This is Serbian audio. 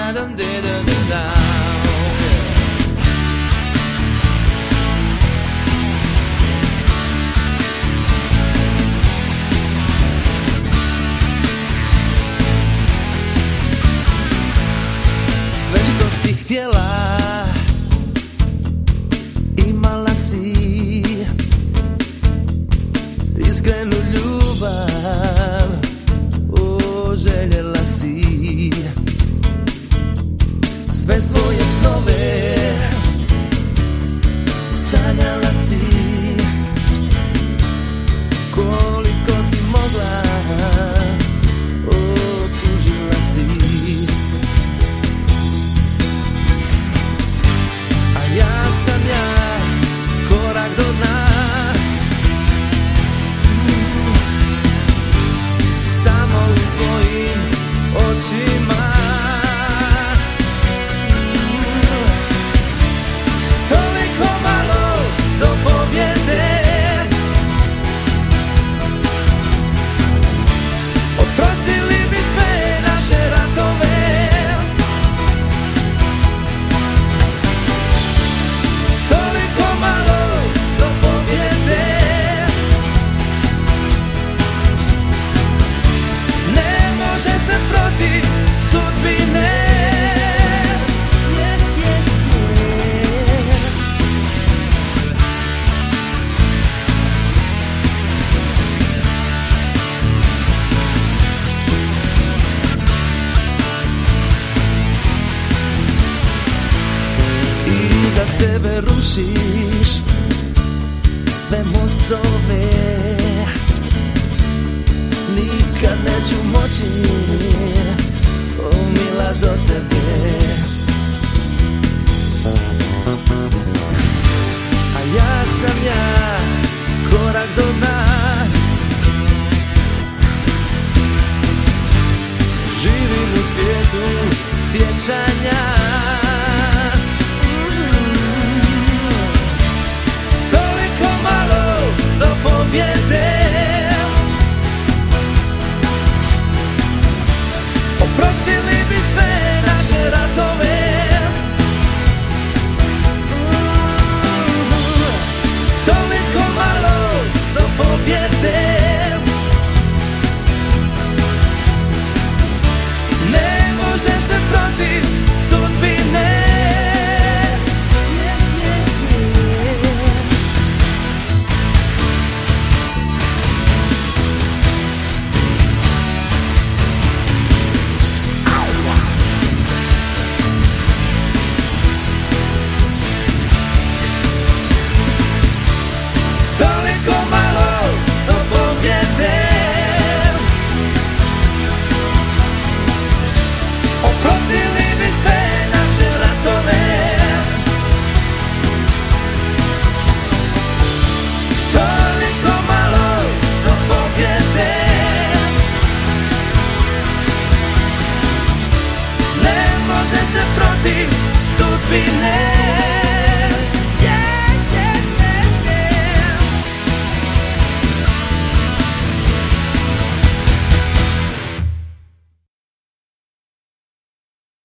Sve što si htjela imala si, iskrenu ljubav, željela si. Sve svoje snove sanjala si, koliko si mogla, tužila si. A ja sam korak do dna, samo u tvojim očima. Toliko malo do pobjede, oprostili bi sve naše ratove. Toliko malo do pobjede, ne može se protiv sudbine. Da sebe rušiš, sve mostove, nikad neću moći, mila, do tebe. A ja sam korak do dna, živim u svijetu sjećanja. Do pobjede, oprostili bi sve naše ratove. Toliko malo do pobjede, ne može se protiv sudbine. Toliko malo do pobjede, oprostili bi sve naše ratove. Toliko malo do pobjede, ne može se protiv sudbine.